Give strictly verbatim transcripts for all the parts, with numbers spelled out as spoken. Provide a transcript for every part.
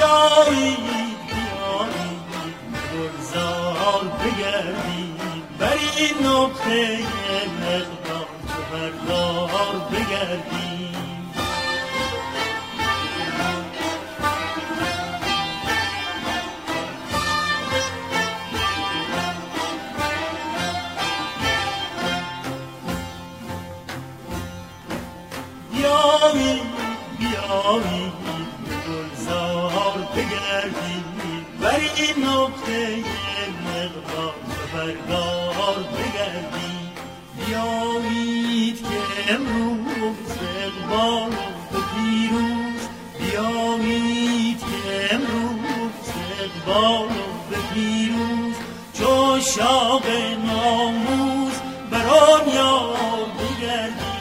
بیایید بیایید گلزار بگردید، بر این نقطه مقدار چو بردار بگردید. بیایید بیایید گلزار بگردید، بر این نقطه مقدار چو بردار بگردید. بیایید که امروز اقبال و پیروز، بیایید که امروز اقبال و پیروز، چو شاق ناموز بر آن یار بگردید.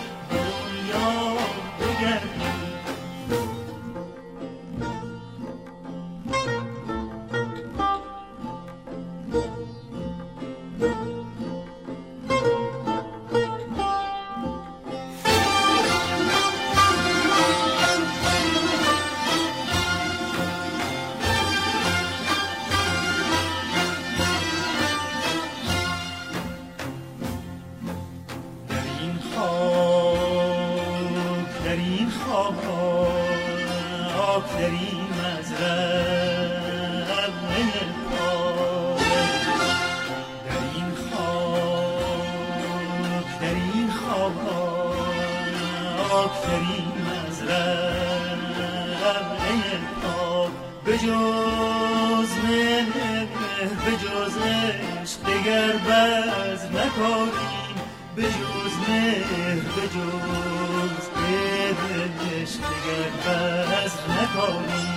بجز مهر بجز عشق دگر بز نکاریم، بجز مهر بجز عشق دگر بز نکاریم.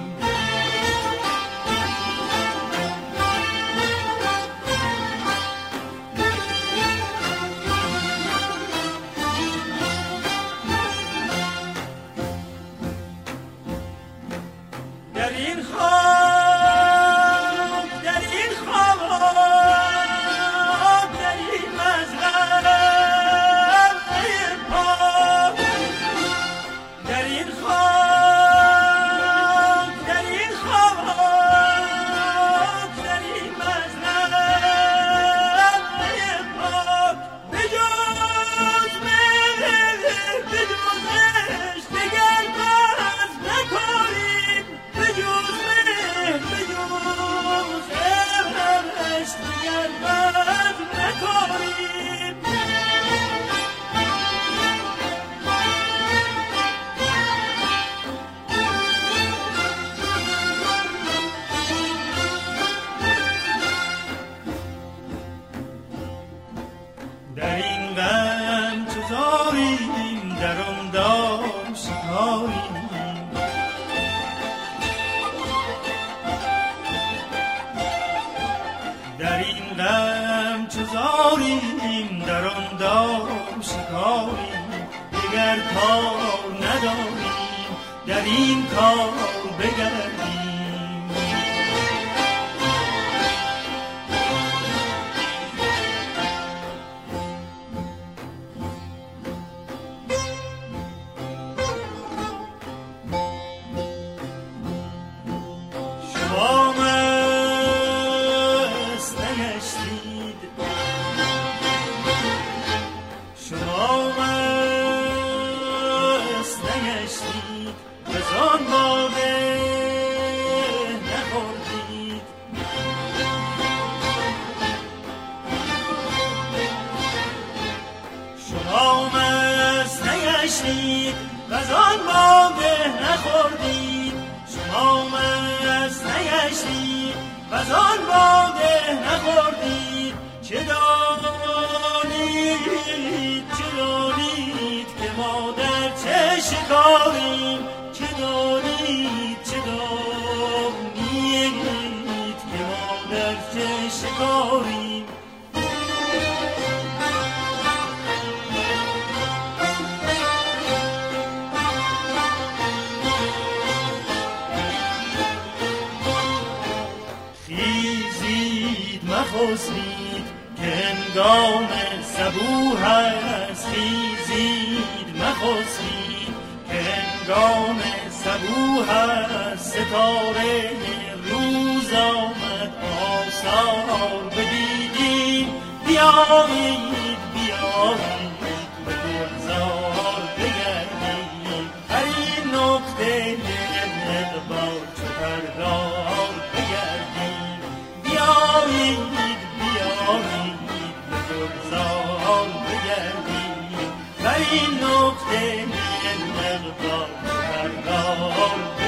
مخسبید که هنگام صبوح است، خیزید مخسبید که هنگام صبوح است ستاره روز آمد آثار بدیدیم بیایید بیایید به گلزار بگردیم هر این نقطه اقبال چو پرگار بگردیم بیایید بیایید به گلزار بگردیم هر این نقطه اقبال چو پرگار